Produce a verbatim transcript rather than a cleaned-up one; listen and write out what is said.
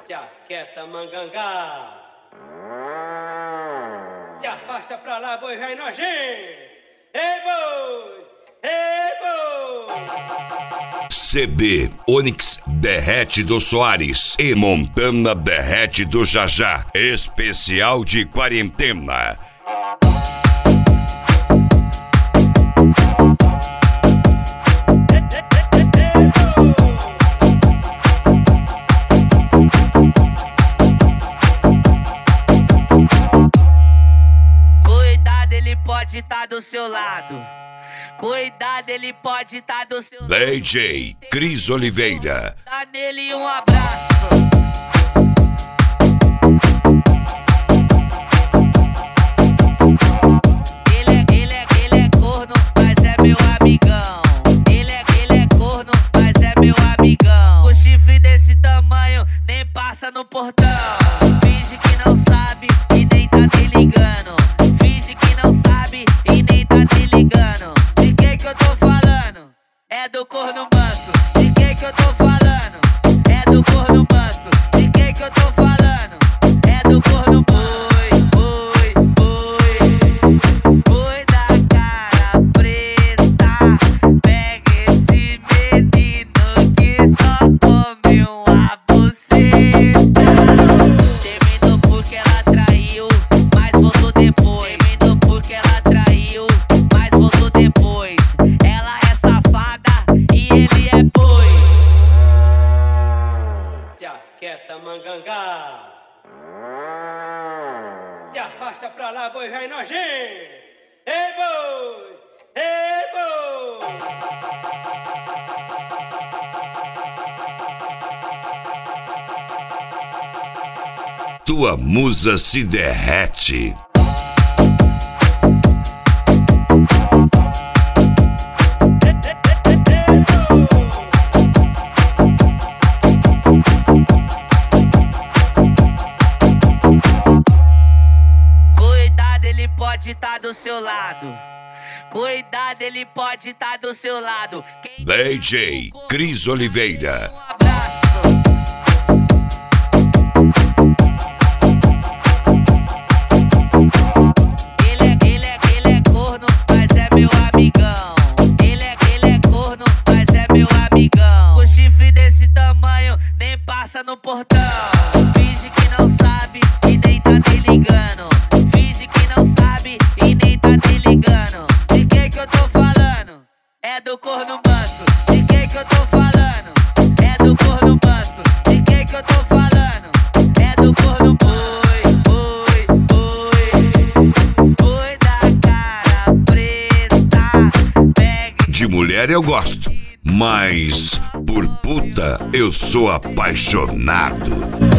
Jaqueta mangangá. Te afasta pra lá, boi velho nojinho. Ei, boi! Ei, boi! C D Onyx Derrete do Soares e Montana Derrete do Jajá. Especial de quarentena. Cuidado, ele pode estar do seu lado. Cuidado, ele pode estar do seu lado. D J Cris Oliveira. Dá nele um abraço. Ele é, ele é, ele é corno, mas é meu amigão. Ele é, ele é corno, mas é meu amigão. O chifre desse tamanho nem passa no portão. Finge que não sabe e nem tá te ligando. Finge que não sabe e nem tá te ligando. De quem que eu tô falando? É do corno manso. De quem que eu tô falando? É do corno manso. De quem que eu tô falando? É do corno boi, boi, boi. Boi da cara preta. Pega esse menino que só come uma buceta. Terminou porque ela traiu, mas voltou depois. Terminou porque ela traiu, mas voltou depois. Ela é safada e ele é boi. Jaqueta mangangá. Te afasta pra lá, boi velho nojinho. Ei, boi! Ei, boi! Tua musa se derrete. Cuidado, ele pode estar do seu lado. Cuidado, ele pode estar do seu lado. Quem D J Cris Oliveira. um abraço. Ele é, ele é, ele é corno, mas é meu amigão. Ele é, ele é corno, mas é meu amigão. O chifre desse tamanho nem passa no portão. Finge que não sabe e nem tá te ligando. Finge que não sabe e nem tá te ligando. De quem que eu tô falando? É do corno manso. De quem que eu tô falando? É do corno manso. De quem que eu tô falando? É do corno boi, boi, boi. Boi da cara preta. Pega De mulher eu gosto, mas por puta eu sou apaixonado.